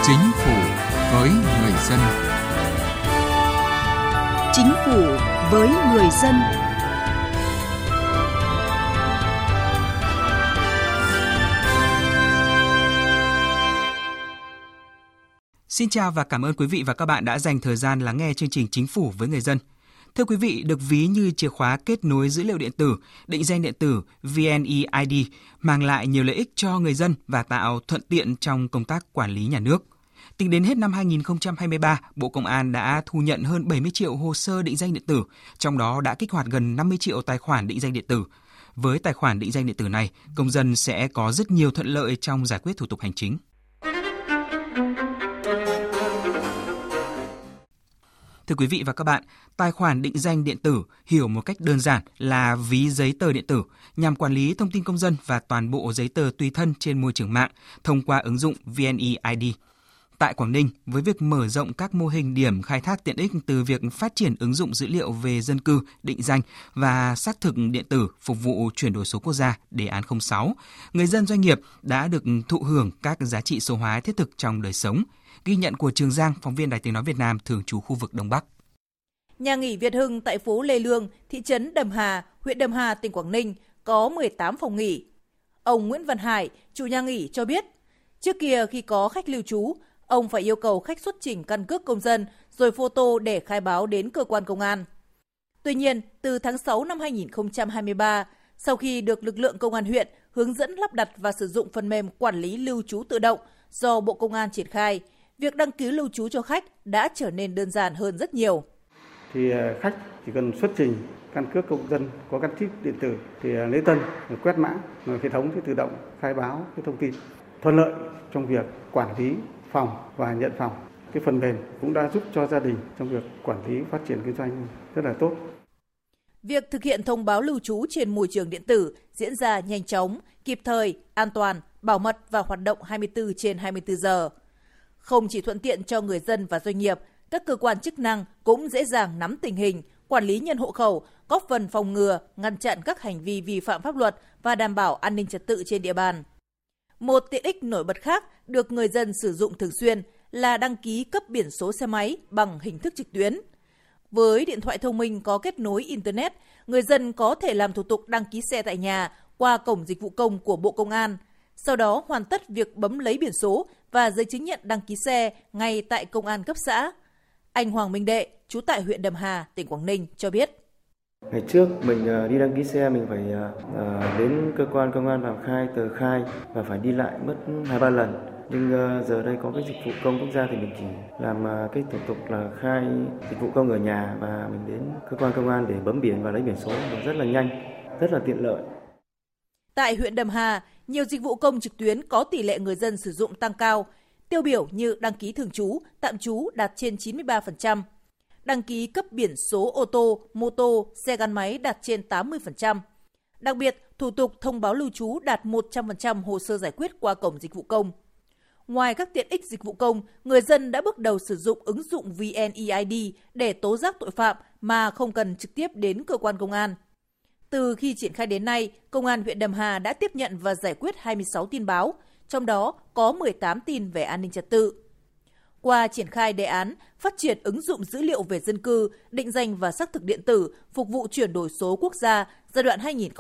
Chính phủ với người dân. Chính phủ với người dân. Xin chào và cảm ơn quý vị và các bạn đã dành thời gian lắng nghe chương trình Chính phủ với người dân. Thưa quý vị, được ví như chìa khóa kết nối dữ liệu điện tử, định danh điện tử VNeID mang lại nhiều lợi ích cho người dân và tạo thuận tiện trong công tác quản lý nhà nước. Tính đến hết năm 2023, Bộ Công an đã thu nhận hơn 70 triệu hồ sơ định danh điện tử, trong đó đã kích hoạt gần 50 triệu tài khoản định danh điện tử. Với tài khoản định danh điện tử này, công dân sẽ có rất nhiều thuận lợi trong giải quyết thủ tục hành chính. Thưa quý vị và các bạn, tài khoản định danh điện tử hiểu một cách đơn giản là ví giấy tờ điện tử nhằm quản lý thông tin công dân và toàn bộ giấy tờ tùy thân trên môi trường mạng thông qua ứng dụng VNeID. Tại Quảng Ninh, với việc mở rộng các mô hình điểm khai thác tiện ích từ việc phát triển ứng dụng dữ liệu về dân cư, định danh và xác thực điện tử phục vụ chuyển đổi số quốc gia đề án 06, người dân doanh nghiệp đã được thụ hưởng các giá trị số hóa thiết thực trong đời sống. Ghi nhận của Trường Giang, phóng viên Đài Tiếng nói Việt Nam thường trú khu vực Đông Bắc. Nhà nghỉ Việt Hưng tại phố Lê Lương, thị trấn Đầm Hà, huyện Đầm Hà, tỉnh Quảng Ninh có 18 phòng nghỉ. Ông Nguyễn Văn Hải, chủ nhà nghỉ cho biết, trước kia khi có khách lưu trú, ông phải yêu cầu khách xuất trình căn cước công dân rồi photo để khai báo đến cơ quan công an. Tuy nhiên, từ tháng 6 năm 2023, sau khi được lực lượng công an huyện hướng dẫn lắp đặt và sử dụng phần mềm quản lý lưu trú tự động do Bộ Công an triển khai, việc đăng ký lưu trú cho khách đã trở nên đơn giản hơn rất nhiều. Thì khách chỉ cần xuất trình căn cước công dân có gắn chip điện tử thì lễ tân quét mã, hệ thống sẽ tự động khai báo cái thông tin, thuận lợi trong việc quản lý phòng và nhận phòng. Cái phần mềm cũng đã giúp cho gia đình trong việc quản lý phát triển kinh doanh rất là tốt. Việc thực hiện thông báo lưu trú trên môi trường điện tử diễn ra nhanh chóng, kịp thời, an toàn, bảo mật và hoạt động 24/24 giờ. Không chỉ thuận tiện cho người dân và doanh nghiệp, các cơ quan chức năng cũng dễ dàng nắm tình hình, quản lý nhân hộ khẩu, góp phần phòng ngừa, ngăn chặn các hành vi vi phạm pháp luật và đảm bảo an ninh trật tự trên địa bàn. Một tiện ích nổi bật khác được người dân sử dụng thường xuyên là đăng ký cấp biển số xe máy bằng hình thức trực tuyến. Với điện thoại thông minh có kết nối Internet, người dân có thể làm thủ tục đăng ký xe tại nhà qua cổng dịch vụ công của Bộ Công an, sau đó hoàn tất việc bấm lấy biển số và giấy chứng nhận đăng ký xe ngay tại công an cấp xã. Anh Hoàng Minh Đệ, trú tại huyện Đầm Hà, tỉnh Quảng Ninh cho biết. Ngày trước mình đi đăng ký xe mình phải đến cơ quan công an làm khai tờ khai và phải đi lại mất 2-3 lần. Nhưng giờ đây có cái dịch vụ công quốc gia thì mình chỉ làm cái thủ tục là khai dịch vụ công ở nhà và mình đến cơ quan công an để bấm biển và lấy biển số rất là nhanh, rất là tiện lợi. Tại huyện Đầm Hà, nhiều dịch vụ công trực tuyến có tỷ lệ người dân sử dụng tăng cao, tiêu biểu như đăng ký thường trú, tạm trú đạt trên 93%, đăng ký cấp biển số ô tô, mô tô, xe gắn máy đạt trên 80%. Đặc biệt, thủ tục thông báo lưu trú đạt 100% hồ sơ giải quyết qua cổng dịch vụ công. Ngoài các tiện ích dịch vụ công, người dân đã bước đầu sử dụng ứng dụng VNeID để tố giác tội phạm mà không cần trực tiếp đến cơ quan công an. Từ khi triển khai đến nay, Công an huyện Đầm Hà đã tiếp nhận và giải quyết 26 tin báo, trong đó có 18 tin về an ninh trật tự. Qua triển khai đề án phát triển ứng dụng dữ liệu về dân cư, định danh và xác thực điện tử phục vụ chuyển đổi số quốc gia giai đoạn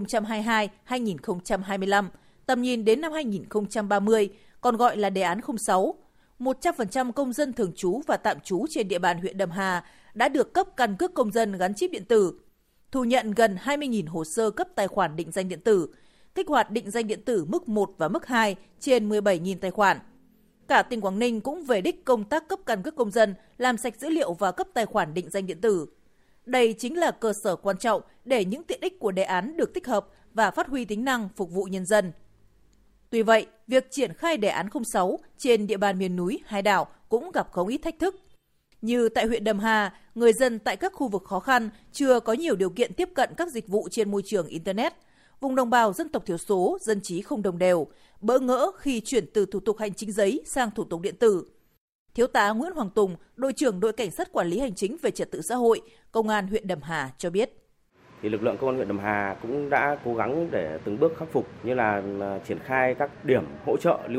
2022-2025, tầm nhìn đến năm 2030, còn gọi là đề án 06, 100% công dân thường trú và tạm trú trên địa bàn huyện Đầm Hà đã được cấp căn cước công dân gắn chip điện tử, thu nhận gần 20.000 hồ sơ cấp tài khoản định danh điện tử, kích hoạt định danh điện tử mức 1 và mức 2 trên 17.000 tài khoản. Cả tỉnh Quảng Ninh cũng về đích công tác cấp căn cước công dân, làm sạch dữ liệu và cấp tài khoản định danh điện tử. Đây chính là cơ sở quan trọng để những tiện ích của đề án được tích hợp và phát huy tính năng phục vụ nhân dân. Tuy vậy, việc triển khai đề án 06 trên địa bàn miền núi, hải đảo cũng gặp không ít thách thức. Như tại huyện Đầm Hà, người dân tại các khu vực khó khăn chưa có nhiều điều kiện tiếp cận các dịch vụ trên môi trường Internet. Vùng đồng bào dân tộc thiểu số, dân trí không đồng đều, bỡ ngỡ khi chuyển từ thủ tục hành chính giấy sang thủ tục điện tử. Thiếu tá Nguyễn Hoàng Tùng, đội trưởng đội cảnh sát quản lý hành chính về trật tự xã hội, Công an huyện Đầm Hà cho biết. Thì lực lượng công an huyện Đầm Hà cũng đã cố gắng để từng bước khắc phục, như là triển khai các điểm hỗ trợ lưu động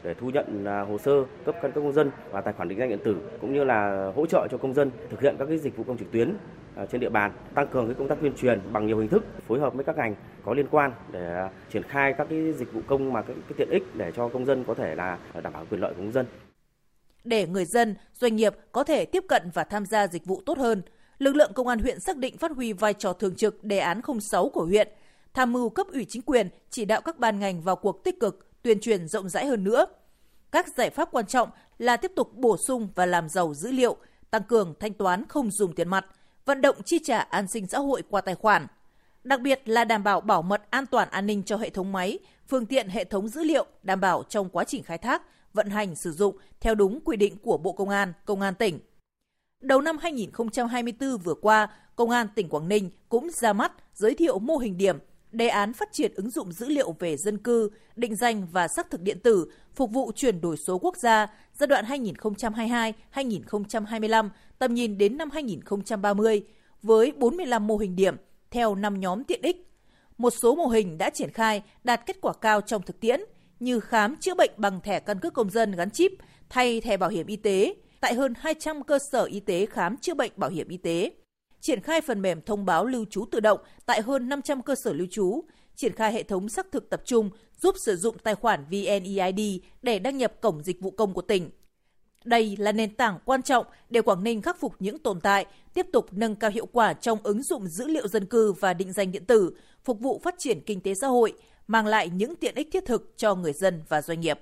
để thu nhận hồ sơ cấp căn cước công dân và tài khoản định danh điện tử, cũng như là hỗ trợ cho công dân thực hiện các cái dịch vụ công trực tuyến trên địa bàn, tăng cường cái công tác tuyên truyền bằng nhiều hình thức, phối hợp với các ngành có liên quan để triển khai các cái dịch vụ công mà cái tiện ích để cho công dân có thể là đảm bảo quyền lợi của công dân. Để người dân, doanh nghiệp có thể tiếp cận và tham gia dịch vụ tốt hơn, lực lượng công an huyện xác định phát huy vai trò thường trực đề án 06 của huyện, tham mưu cấp ủy chính quyền, chỉ đạo các ban ngành vào cuộc tích cực, tuyên truyền rộng rãi hơn nữa. Các giải pháp quan trọng là tiếp tục bổ sung và làm giàu dữ liệu, tăng cường thanh toán không dùng tiền mặt, vận động chi trả an sinh xã hội qua tài khoản. Đặc biệt là đảm bảo bảo mật an toàn an ninh cho hệ thống máy, phương tiện hệ thống dữ liệu, đảm bảo trong quá trình khai thác, vận hành sử dụng theo đúng quy định của Bộ Công an, Công an tỉnh. Đầu năm 2024 vừa qua, Công an tỉnh Quảng Ninh cũng ra mắt giới thiệu mô hình điểm, đề án phát triển ứng dụng dữ liệu về dân cư, định danh và xác thực điện tử, phục vụ chuyển đổi số quốc gia giai đoạn 2022-2025, tầm nhìn đến năm 2030, với 45 mô hình điểm theo 5 nhóm tiện ích. Một số mô hình đã triển khai đạt kết quả cao trong thực tiễn, như khám chữa bệnh bằng thẻ căn cước công dân gắn chip thay thẻ bảo hiểm y tế tại hơn 200 cơ sở y tế khám chữa bệnh bảo hiểm y tế, triển khai phần mềm thông báo lưu trú tự động tại hơn 500 cơ sở lưu trú, triển khai hệ thống xác thực tập trung giúp sử dụng tài khoản VNeID để đăng nhập cổng dịch vụ công của tỉnh. Đây là nền tảng quan trọng để Quảng Ninh khắc phục những tồn tại, tiếp tục nâng cao hiệu quả trong ứng dụng dữ liệu dân cư và định danh điện tử, phục vụ phát triển kinh tế xã hội, mang lại những tiện ích thiết thực cho người dân và doanh nghiệp.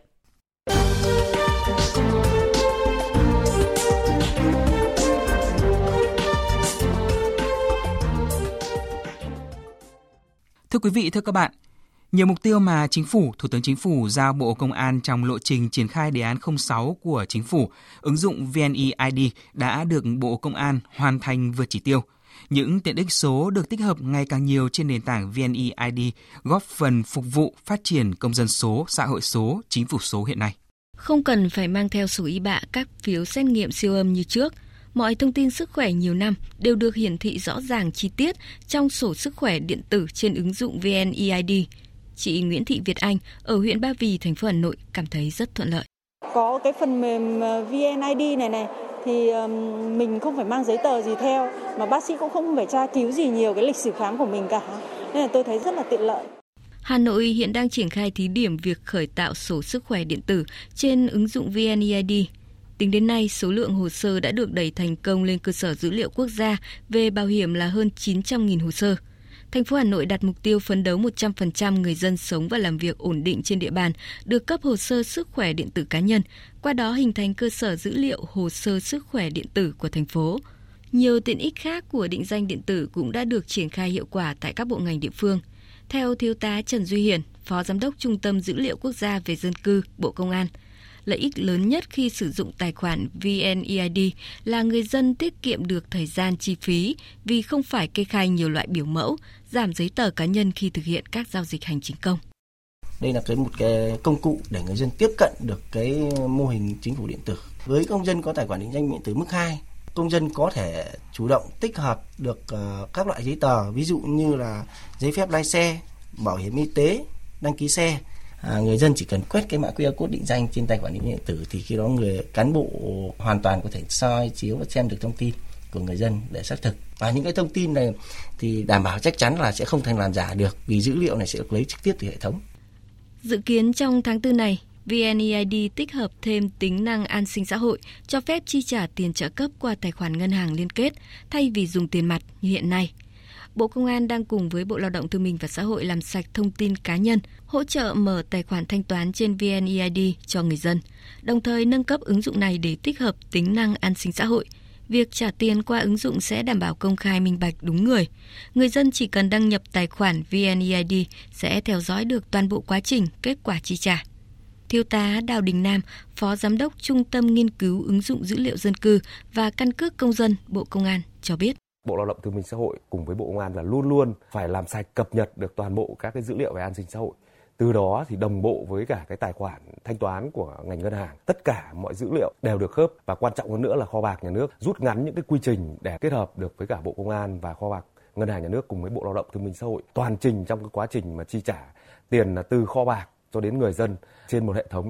Thưa quý vị, thưa các bạn, nhiều mục tiêu mà Thủ tướng Chính phủ giao Bộ Công an trong lộ trình triển khai đề án 06 của Chính phủ, ứng dụng VNeID đã được Bộ Công an hoàn thành vượt chỉ tiêu. Những tiện ích số được tích hợp ngày càng nhiều trên nền tảng VNeID góp phần phục vụ phát triển công dân số, xã hội số, chính phủ số hiện nay. Không cần phải mang theo sổ y bạ các phiếu xét nghiệm siêu âm như trước. Mọi thông tin sức khỏe nhiều năm đều được hiển thị rõ ràng chi tiết trong sổ sức khỏe điện tử trên ứng dụng VNeID. Chị Nguyễn Thị Việt Anh ở huyện Ba Vì, thành phố Hà Nội cảm thấy rất thuận lợi. Có cái phần mềm VNeID này thì mình không phải mang giấy tờ gì theo, mà bác sĩ cũng không phải tra cứu gì nhiều cái lịch sử khám của mình cả. Nên là tôi thấy rất là tiện lợi. Hà Nội hiện đang triển khai thí điểm việc khởi tạo sổ sức khỏe điện tử trên ứng dụng VNeID. Tính đến nay, số lượng hồ sơ đã được đẩy thành công lên cơ sở dữ liệu quốc gia về bảo hiểm là hơn 900.000 hồ sơ. Thành phố Hà Nội đặt mục tiêu phấn đấu 100% người dân sống và làm việc ổn định trên địa bàn được cấp hồ sơ sức khỏe điện tử cá nhân, qua đó hình thành cơ sở dữ liệu hồ sơ sức khỏe điện tử của thành phố. Nhiều tiện ích khác của định danh điện tử cũng đã được triển khai hiệu quả tại các bộ ngành địa phương. Theo Thiếu tá Trần Duy Hiển, Phó Giám đốc Trung tâm Dữ liệu Quốc gia về Dân cư, Bộ Công an, lợi ích lớn nhất khi sử dụng tài khoản VNeID là người dân tiết kiệm được thời gian chi phí vì không phải kê khai nhiều loại biểu mẫu, giảm giấy tờ cá nhân khi thực hiện các giao dịch hành chính công. Đây là một cái công cụ để người dân tiếp cận được cái mô hình chính phủ điện tử. Với công dân có tài khoản định danh điện tử mức 2, công dân có thể chủ động tích hợp được các loại giấy tờ, ví dụ như là giấy phép lái xe, bảo hiểm y tế, đăng ký xe. Người dân chỉ cần quét cái mã QR code định danh trên tài khoản định danh điện tử thì khi đó cán bộ hoàn toàn có thể soi chiếu và xem được thông tin của người dân để xác thực. Và những cái thông tin này thì đảm bảo chắc chắn là sẽ không thành làm giả được, vì dữ liệu này sẽ được lấy trực tiếp từ hệ thống. Dự kiến trong tháng 4 này, VNeID tích hợp thêm tính năng an sinh xã hội, cho phép chi trả tiền trợ cấp qua tài khoản ngân hàng liên kết thay vì dùng tiền mặt như hiện nay. Bộ Công an đang cùng với Bộ Lao động Thương binh và Xã hội làm sạch thông tin cá nhân, hỗ trợ mở tài khoản thanh toán trên VNeID cho người dân, đồng thời nâng cấp ứng dụng này để tích hợp tính năng an sinh xã hội. Việc trả tiền qua ứng dụng sẽ đảm bảo công khai minh bạch đúng người. Người dân chỉ cần đăng nhập tài khoản VNeID sẽ theo dõi được toàn bộ quá trình kết quả chi trả. Thiếu tá Đào Đình Nam, Phó Giám đốc Trung tâm Nghiên cứu ứng dụng dữ liệu dân cư và căn cước công dân Bộ Công an cho biết. Bộ Lao động Thương binh Xã hội cùng với Bộ Công an là luôn luôn phải làm sạch, cập nhật được toàn bộ các cái dữ liệu về an sinh xã hội. Từ đó thì đồng bộ với cả cái tài khoản thanh toán của ngành ngân hàng, tất cả mọi dữ liệu đều được khớp, và quan trọng hơn nữa là kho bạc nhà nước rút ngắn những cái quy trình để kết hợp được với cả Bộ Công an và kho bạc ngân hàng nhà nước cùng với Bộ Lao động Thương binh Xã hội. Toàn trình trong cái quá trình mà chi trả tiền là từ kho bạc cho đến người dân trên một hệ thống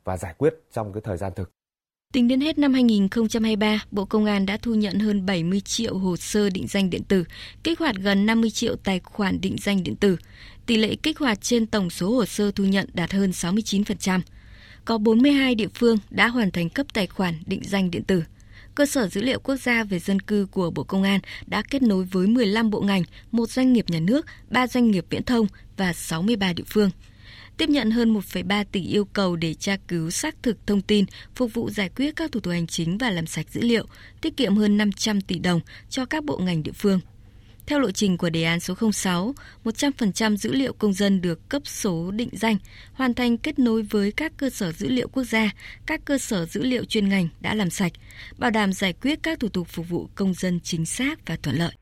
và giải quyết trong cái thời gian thực. Tính đến hết năm 2023, Bộ Công an đã thu nhận hơn 70 triệu hồ sơ định danh điện tử, kích hoạt gần 50 triệu tài khoản định danh điện tử. Tỷ lệ kích hoạt trên tổng số hồ sơ thu nhận đạt hơn 69%. Có 42 địa phương đã hoàn thành cấp tài khoản định danh điện tử. Cơ sở dữ liệu quốc gia về dân cư của Bộ Công an đã kết nối với 15 bộ ngành, 1 doanh nghiệp nhà nước, 3 doanh nghiệp viễn thông và 63 địa phương. Tiếp nhận hơn 1,3 tỷ yêu cầu để tra cứu xác thực thông tin, phục vụ giải quyết các thủ tục hành chính và làm sạch dữ liệu, tiết kiệm hơn 500 tỷ đồng cho các bộ ngành địa phương. Theo lộ trình của đề án số 06, 100% dữ liệu công dân được cấp số định danh, hoàn thành kết nối với các cơ sở dữ liệu quốc gia, các cơ sở dữ liệu chuyên ngành đã làm sạch, bảo đảm giải quyết các thủ tục phục vụ công dân chính xác và thuận lợi.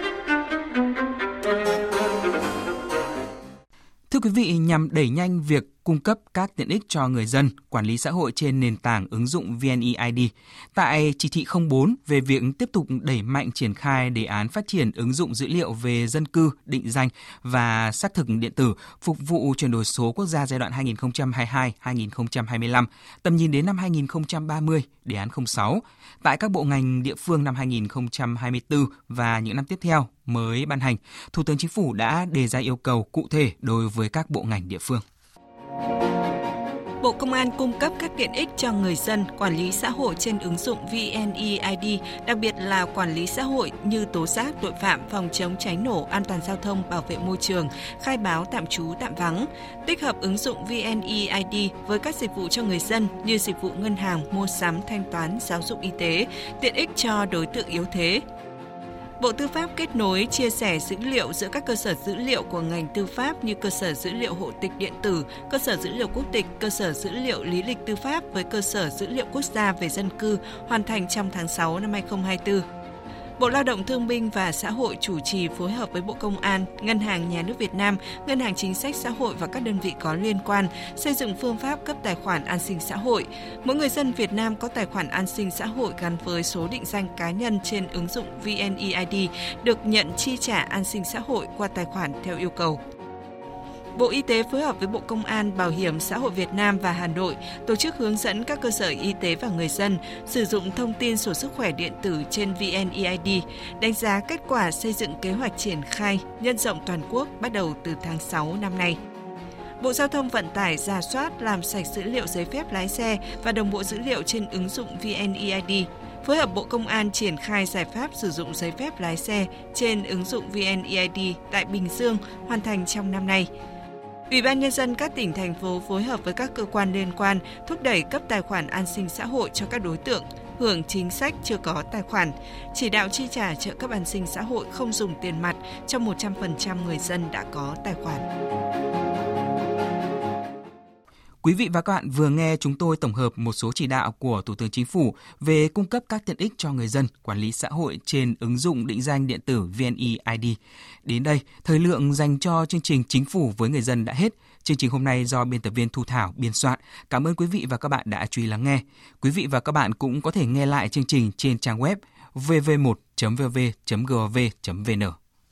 Thưa quý vị, nhằm đẩy nhanh việc cung cấp các tiện ích cho người dân quản lý xã hội trên nền tảng ứng dụng VNeID, tại chỉ thị 04 về việc tiếp tục đẩy mạnh triển khai đề án phát triển ứng dụng dữ liệu về dân cư, định danh và xác thực điện tử phục vụ chuyển đổi số quốc gia giai đoạn 2022-2025, tầm nhìn đến năm 2030, đề án 06, tại các bộ ngành địa phương năm 2024 và những năm tiếp theo mới ban hành, Thủ tướng Chính phủ đã đề ra yêu cầu cụ thể đối với các bộ ngành địa phương. Bộ Công an cung cấp các tiện ích cho người dân quản lý xã hội trên ứng dụng VNeID, đặc biệt là quản lý xã hội như tố giác tội phạm, phòng chống cháy nổ, an toàn giao thông, bảo vệ môi trường, khai báo tạm trú tạm vắng, tích hợp ứng dụng VNeID với các dịch vụ cho người dân như dịch vụ ngân hàng, mua sắm, thanh toán, giáo dục y tế, tiện ích cho đối tượng yếu thế. Bộ Tư pháp kết nối, chia sẻ dữ liệu giữa các cơ sở dữ liệu của ngành tư pháp như cơ sở dữ liệu hộ tịch điện tử, cơ sở dữ liệu quốc tịch, cơ sở dữ liệu lý lịch tư pháp với cơ sở dữ liệu quốc gia về dân cư hoàn thành trong tháng 6 năm 2024. Bộ Lao động Thương binh và Xã hội chủ trì phối hợp với Bộ Công an, Ngân hàng Nhà nước Việt Nam, Ngân hàng Chính sách Xã hội và các đơn vị có liên quan xây dựng phương pháp cấp tài khoản an sinh xã hội. Mỗi người dân Việt Nam có tài khoản an sinh xã hội gắn với số định danh cá nhân trên ứng dụng VNeID được nhận chi trả an sinh xã hội qua tài khoản theo yêu cầu. Bộ Y tế phối hợp với Bộ Công an, Bảo hiểm xã hội Việt Nam và Hà Nội tổ chức hướng dẫn các cơ sở y tế và người dân sử dụng thông tin sổ sức khỏe điện tử trên VNeID, đánh giá kết quả xây dựng kế hoạch triển khai nhân rộng toàn quốc bắt đầu từ tháng 6 năm nay. Bộ Giao thông Vận tải rà soát làm sạch dữ liệu giấy phép lái xe và đồng bộ dữ liệu trên ứng dụng VNeID. Phối hợp Bộ Công an triển khai giải pháp sử dụng giấy phép lái xe trên ứng dụng VNeID tại Bình Dương hoàn thành trong năm nay. Ủy ban Nhân dân các tỉnh, thành phố phối hợp với các cơ quan liên quan thúc đẩy cấp tài khoản an sinh xã hội cho các đối tượng hưởng chính sách chưa có tài khoản, chỉ đạo chi trả trợ cấp an sinh xã hội không dùng tiền mặt cho 100% người dân đã có tài khoản. Quý vị và các bạn vừa nghe chúng tôi tổng hợp một số chỉ đạo của Thủ tướng Chính phủ về cung cấp các tiện ích cho người dân quản lý xã hội trên ứng dụng định danh điện tử VNeID. Đến đây, thời lượng dành cho chương trình Chính phủ với người dân đã hết. Chương trình hôm nay do biên tập viên Thu Thảo biên soạn. Cảm ơn quý vị và các bạn đã chú ý lắng nghe. Quý vị và các bạn cũng có thể nghe lại chương trình trên trang web vv1.vv.gov.vn.